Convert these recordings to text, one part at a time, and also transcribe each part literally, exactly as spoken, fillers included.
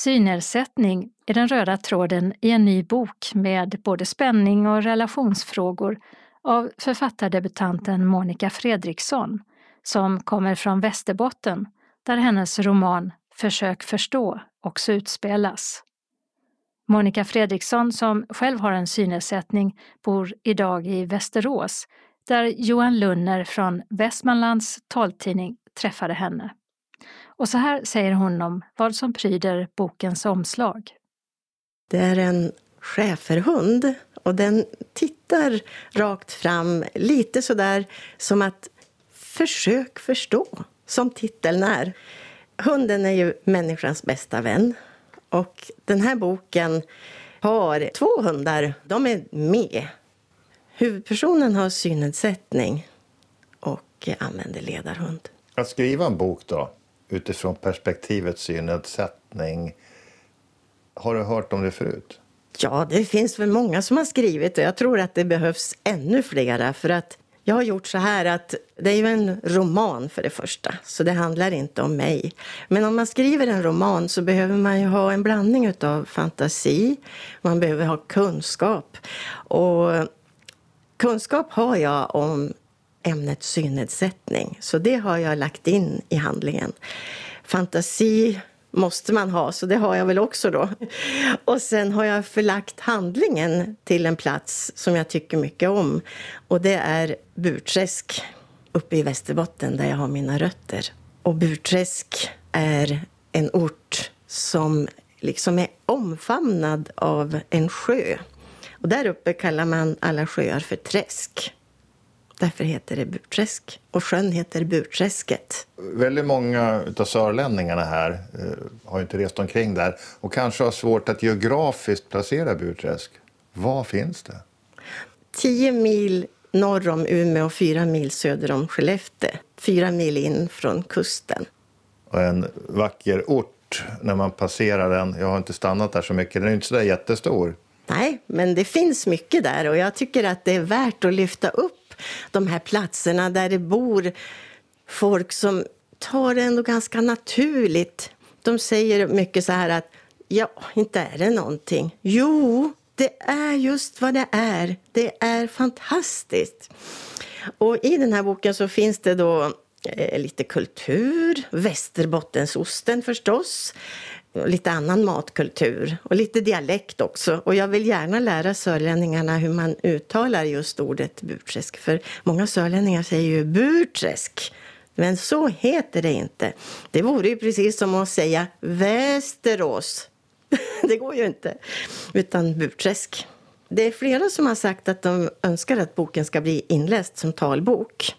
Synnedsättning är den röda tråden i en ny bok med både spänning och relationsfrågor av författardebutanten Monica Fredriksson, som kommer från Västerbotten, där hennes roman Försök förstå också utspelas. Monica Fredriksson, som själv har en synnedsättning, bor idag i Västerås, där Johan Lunner från Västmanlands taltidning träffade henne. Och så här säger hon om vad som pryder bokens omslag. Det är en schäferhund och den tittar rakt fram, lite sådär som att försök förstå, som titeln är. Hunden är ju människans bästa vän och den här boken har två hundar, de är med. Huvudpersonen har synnedsättning och använder ledarhund. Att skriva en bok då, utifrån perspektivet synnedsättning, har du hört om det förut? Ja, det finns väl många som har skrivit och jag tror att det behövs ännu flera, för att jag har gjort så här att det är ju en roman för det första, så det handlar inte om mig. Men om man skriver en roman så behöver man ju ha en blandning av fantasi, man behöver ha kunskap. Och kunskap har jag om ämnet synnedsättning, så det har jag lagt in i handlingen. Fantasi måste man ha, så det har jag väl också då. Och sen har jag förlagt handlingen till en plats som jag tycker mycket om. Och det är Burträsk uppe i Västerbotten där jag har mina rötter. Och Burträsk är en ort som liksom är omfamnad av en sjö. Och där uppe kallar man alla sjöar för träsk. Därför heter det Burträsk. Och sjön heter Burträsket. Väldigt många av sörlänningarna här eh, har inte rest omkring där. Och kanske har svårt att geografiskt placera Burträsk. Var finns det? Tio mil norr om Umeå och fyra mil söder om Skellefteå. Fyra mil in från kusten. Och en vacker ort när man passerar den. Jag har inte stannat där så mycket. Den är inte så där jättestor. Nej, men det finns mycket där. Och jag tycker att det är värt att lyfta upp de här platserna där det bor folk som tar det ändå ganska naturligt. De säger mycket så här att ja, inte är det någonting. Jo, det är just vad det är. Det är fantastiskt. Och i den här boken så finns det då eh, lite kultur, Västerbottensosten förstås, lite annan matkultur och lite dialekt också. Och jag vill gärna lära sörlänningarna hur man uttalar just ordet Burträsk. För många sörlänningar säger ju Burträsk. Men så heter det inte. Det vore ju precis som att säga Västerås. Det går ju inte. Utan Burträsk. Det är flera som har sagt att de önskar att boken ska bli inläst som talbok.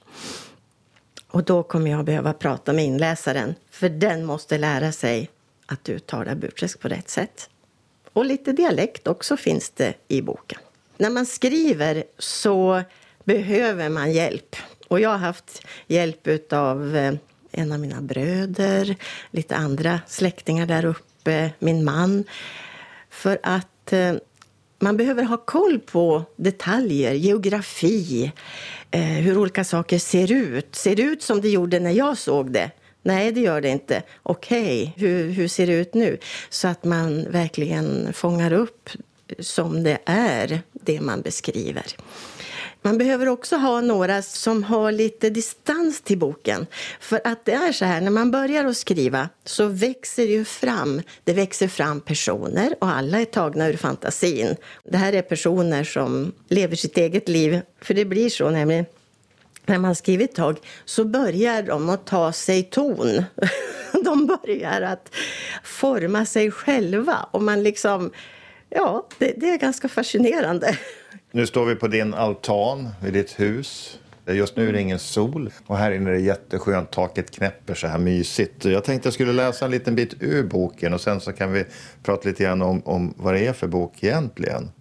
Och då kommer jag behöva prata med inläsaren. För den måste lära sig att uttala Burträsk på rätt sätt. Och lite dialekt också finns det i boken. När man skriver så behöver man hjälp. Och jag har haft hjälp av en av mina bröder, lite andra släktingar där uppe, min man. För att man behöver ha koll på detaljer, geografi, hur olika saker ser ut. Ser det ut som det gjorde när jag såg det? Nej, det gör det inte. Okej, hur, hur ser det ut nu? Så att man verkligen fångar upp som det är, det man beskriver. Man behöver också ha några som har lite distans till boken. För att det är så här, när man börjar att skriva så växer det ju fram. Det växer fram personer och alla är tagna ur fantasin. Det här är personer som lever sitt eget liv. För det blir så nämligen. När man skriver ett tag så börjar de att ta sig ton. De börjar att forma sig själva. Och man liksom, ja, det, det är ganska fascinerande. Nu står vi på din altan vid ditt hus. Just nu är det ingen sol. Och här inne är det jätteskönt. Taket knäpper så här mysigt. Jag tänkte jag skulle läsa en liten bit ur boken. Och sen så kan vi prata lite grann om, om vad det är för bok egentligen.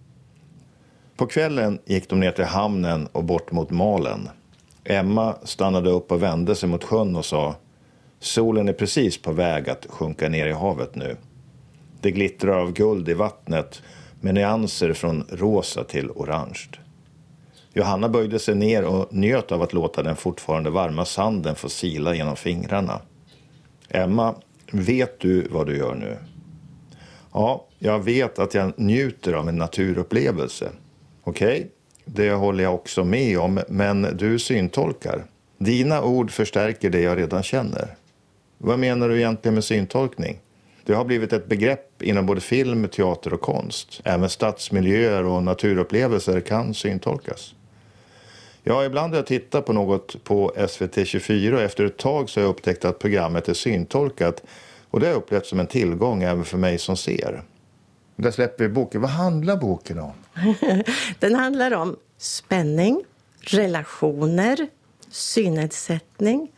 På kvällen gick de ner till hamnen och bort mot Malen. Emma stannade upp och vände sig mot sjön och sa: solen är precis på väg att sjunka ner i havet nu. Det glittrar av guld i vattnet med nyanser från rosa till orange. Johanna böjde sig ner och njöt av att låta den fortfarande varma sanden få sila genom fingrarna. Emma, vet du vad du gör nu? Ja, jag vet att jag njuter av en naturupplevelse. Okej, okay, det håller jag också med om, men du syntolkar. Dina ord förstärker det jag redan känner. Vad menar du egentligen med syntolkning? Det har blivit ett begrepp inom både film, teater och konst. Även stadsmiljöer och naturupplevelser kan syntolkas. Ja, ibland har jag tittat på något på S V T tjugofyra och efter ett tag så har jag upptäckt att programmet är syntolkat. Och det har jag upplevt som en tillgång även för mig som ser. Där släpper vi boken. Vad handlar boken om? Den handlar om spänning, relationer, synnedsättning.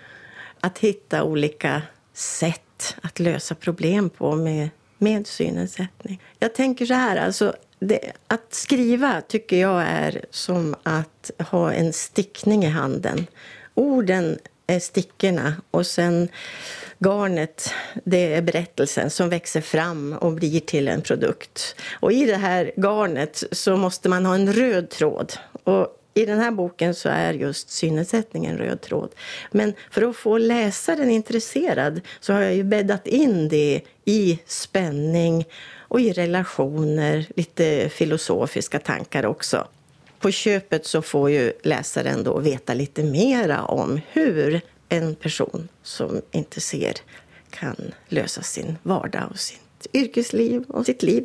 Att hitta olika sätt att lösa problem på med, med synnedsättning. Jag tänker så här, alltså, det, att skriva tycker jag är som att ha en stickning i handen. Orden är stickorna och sen garnet, det är berättelsen som växer fram och blir till en produkt. Och i det här garnet så måste man ha en röd tråd. Och i den här boken så är just synnedsättning en röd tråd. Men för att få läsaren intresserad så har jag ju bäddat in det i spänning och i relationer, lite filosofiska tankar också. På köpet så får ju läsaren då veta lite mera om hur en person som inte ser kan lösa sin vardag och sitt yrkesliv och sitt liv.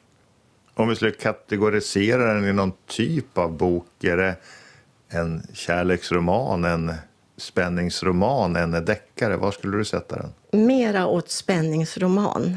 Om vi skulle kategorisera den i någon typ av bok, är det en kärleksroman, en spänningsroman, en deckare? Var skulle du sätta den? Mera åt spänningsroman.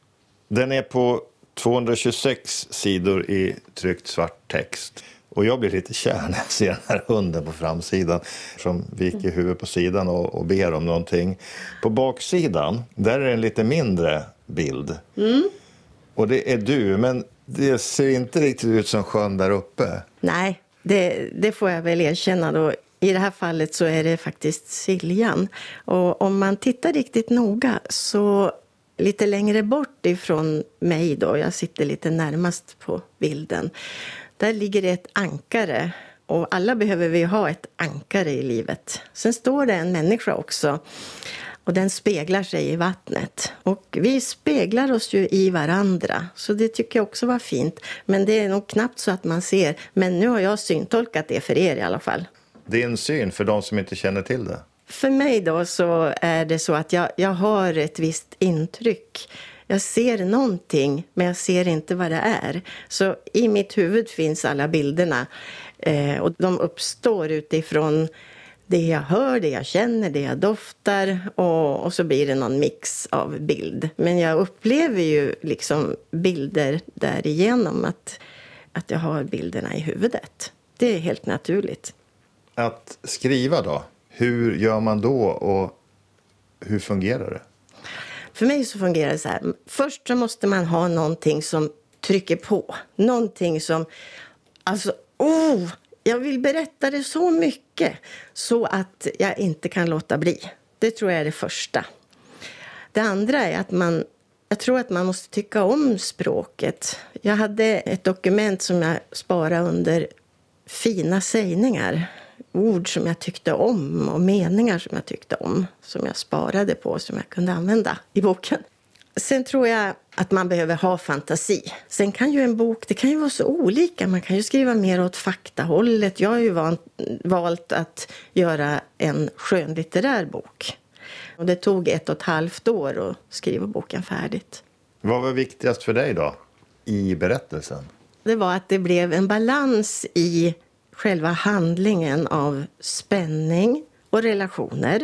Den är på tvåhundratjugosex sidor i tryckt svart text. Och jag blir lite kär när jag ser den här hunden på framsidan som viker huvudet på sidan och, och ber om någonting. På baksidan, där är det en lite mindre bild. Mm. Och det är du, men det ser inte riktigt ut som sjön där uppe. Nej, det, det får jag väl erkänna då. I det här fallet så är det faktiskt Siljan. Och om man tittar riktigt noga så lite längre bort ifrån mig då, jag sitter lite närmast på bilden. Där ligger det ett ankare. Och alla behöver vi ha ett ankare i livet. Sen står det en människa också. Och den speglar sig i vattnet. Och vi speglar oss ju i varandra. Så det tycker jag också var fint. Men det är nog knappt så att man ser. Men nu har jag syntolkat det för er i alla fall. Det är en syn för de som inte känner till det. För mig då så är det så att jag, jag har ett visst intryck. Jag ser någonting men jag ser inte vad det är. Så i mitt huvud finns alla bilderna. Eh, och de uppstår utifrån det jag hör, det jag känner, det jag doftar. Och, och så blir det någon mix av bild. Men jag upplever ju liksom bilder därigenom att, att jag har bilderna i huvudet. Det är helt naturligt. Att skriva då? Hur gör man då och hur fungerar det? För mig så fungerar det så här. Först så måste man ha någonting som trycker på. Någonting som, alltså, oh, jag vill berätta det så mycket så att jag inte kan låta bli. Det tror jag är det första. Det andra är att man, jag tror att man måste tycka om språket. Jag hade ett dokument som jag sparade under fina sägningar. Ord som jag tyckte om och meningar som jag tyckte om. Som jag sparade på, som jag kunde använda i boken. Sen tror jag att man behöver ha fantasi. Sen kan ju en bok, det kan ju vara så olika. Man kan ju skriva mer åt faktahållet. Jag har ju vant, valt att göra en skönlitterär bok. Och det tog ett och ett halvt år att skriva boken färdigt. Vad var viktigast för dig då i berättelsen? Det var att det blev en balans i själva handlingen av spänning och relationer.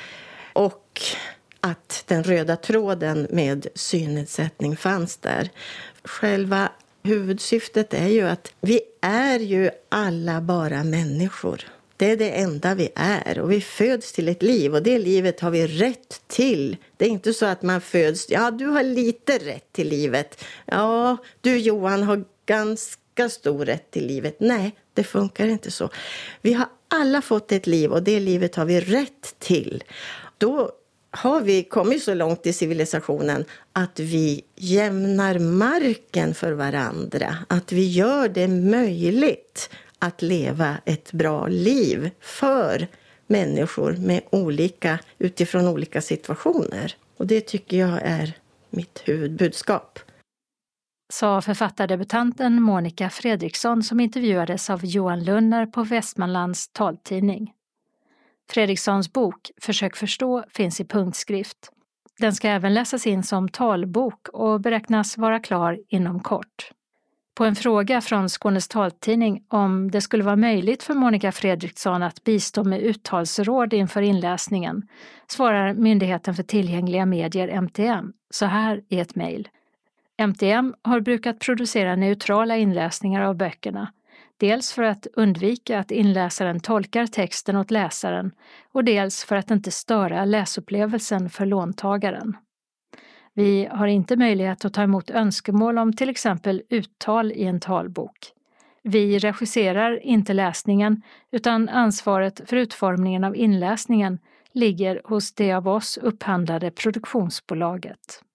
Och att den röda tråden med synnedsättning fanns där. Själva huvudsyftet är ju att vi är ju alla bara människor. Det är det enda vi är. Och vi föds till ett liv och det livet har vi rätt till. Det är inte så att man föds, ja du har lite rätt till livet. Ja, du Johan har ganska stor rätt till livet. Nej, det funkar inte så. Vi har alla fått ett liv och det livet har vi rätt till. Då har vi kommit så långt i civilisationen att vi jämnar marken för varandra. Att vi gör det möjligt att leva ett bra liv för människor med olika, utifrån olika situationer. Och det tycker jag är mitt huvudbudskap. Sa författardebutanten Monica Fredriksson som intervjuades av Johan Lunner på Västmanlands taltidning. Fredrikssons bok Försök förstå finns i punktskrift. Den ska även läsas in som talbok och beräknas vara klar inom kort. På en fråga från Skånes taltidning om det skulle vara möjligt för Monica Fredriksson att bistå med uttalsråd inför inläsningen svarar Myndigheten för tillgängliga medier M T M så här i ett mejl. M T M har brukat producera neutrala inläsningar av böckerna, dels för att undvika att inläsaren tolkar texten åt läsaren och dels för att inte störa läsupplevelsen för låntagaren. Vi har inte möjlighet att ta emot önskemål om till exempel uttal i en talbok. Vi regisserar inte läsningen utan ansvaret för utformningen av inläsningen ligger hos det av oss upphandlade produktionsbolaget.